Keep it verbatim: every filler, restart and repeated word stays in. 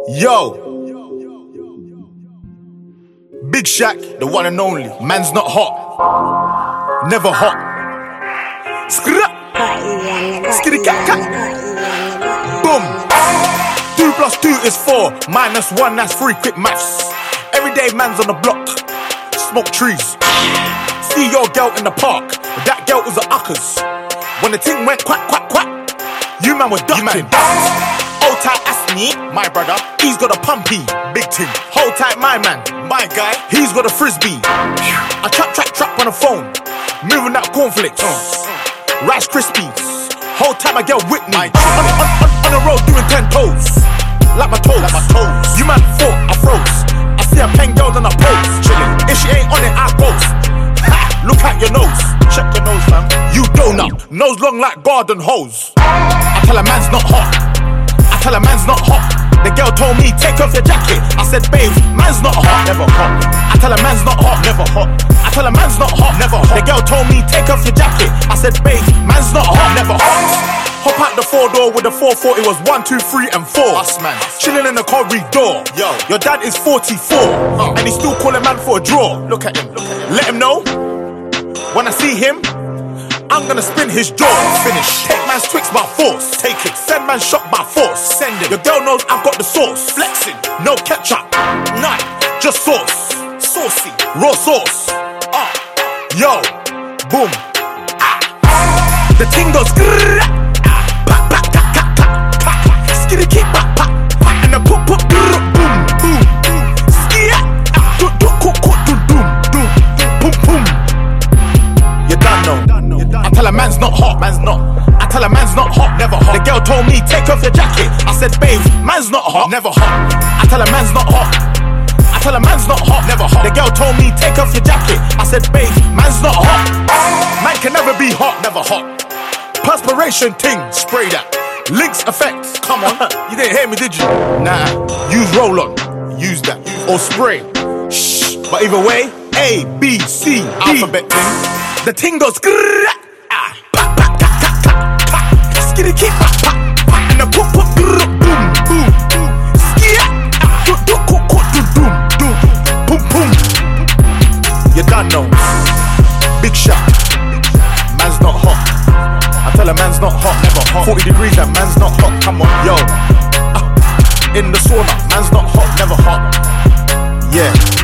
Yo, Big Shaq, the one and only. Man's not hot, never hot. Skra, skitty cat cat. Boom. Two plus two is four, minus one that's three. Quick maths. Everyday man's on the block, smoke trees. See your girl in the park, but that girl was a uckers. When the ting went quack quack quack, you man were ducking. Hold tight, Asni, my brother, he's got a pumpy, big ting. Hold tight, my man, my guy, he's got a frisbee. I trap, trap, trap on the phone, moving that cornflakes, uh, Rice Krispies. Hold tight, my girl Whitney, on, on, on, on the road doing ten toes, like my toes, like my toes. You man thought I froze, I see a pen girl on a pose, chilling. If she ain't on it, I ghost. Ha, look at your nose, check your nose, fam. You donut, nose long like garden hose. I tell a man's not hot. I tell her man's not hot. The girl told me take off your jacket. I said babe, man's not hot, never hot. I tell her man's not hot, never hot. I tell her man's not hot, never hot. The girl told me take off your jacket. I said babe, man's not hot, never hot. Hop out the four door with the four four. It was one, two, three, and four. Us man, chilling in the corridor. Yo, your dad is forty-four, uh. and he still calling man for a draw. Look at him, look at him. Let him know when I see him, I'm gonna spin his jaw. Finish. Take man's Twix by force. Take it. Send man shot by force. Send it. Your girl knows I've got the sauce. Flexing. No ketchup. None. Just sauce. Saucy. Raw sauce. Ah. Uh. Yo. Boom. Ah. The ting goes grrrr. Ah. Pa pa ka ka ka ka. Skitty keep pa pa. And the pop pop grrrr. Boom boom boom. Skia. Ah. Do do cook cook do doom doom. Boom boom. You done know. I tell a man's not hot, man's not. I tell a man's not hot, never hot. The girl told me take off your jacket. I said babe, man's not hot, never hot. I tell a man's not hot. I tell a man's not hot, never hot. The girl told me take off your jacket. I said babe, man's not hot. Man can never be hot, never hot. Perspiration ting, spray that. Lynx effects, come on. You didn't hear me, did you? Nah, use roll on, use that. Or spray. Shh. But either way, A, B, C, D. Alphabet ting. The ting goes grrrr, ah, pa pa ka ka ka ka, skitty keep pa pa pa, and the pop pop grrrr, boom boom boom, skia, ah, do do cook cook do doom doom, boom boom. You done know, Big Shaq, man's not hot. I tell a man's not hot, never hot. Forty degrees, that man's not hot. Come on, yo, uh, in the sauna, man's not hot, never hot. Yeah.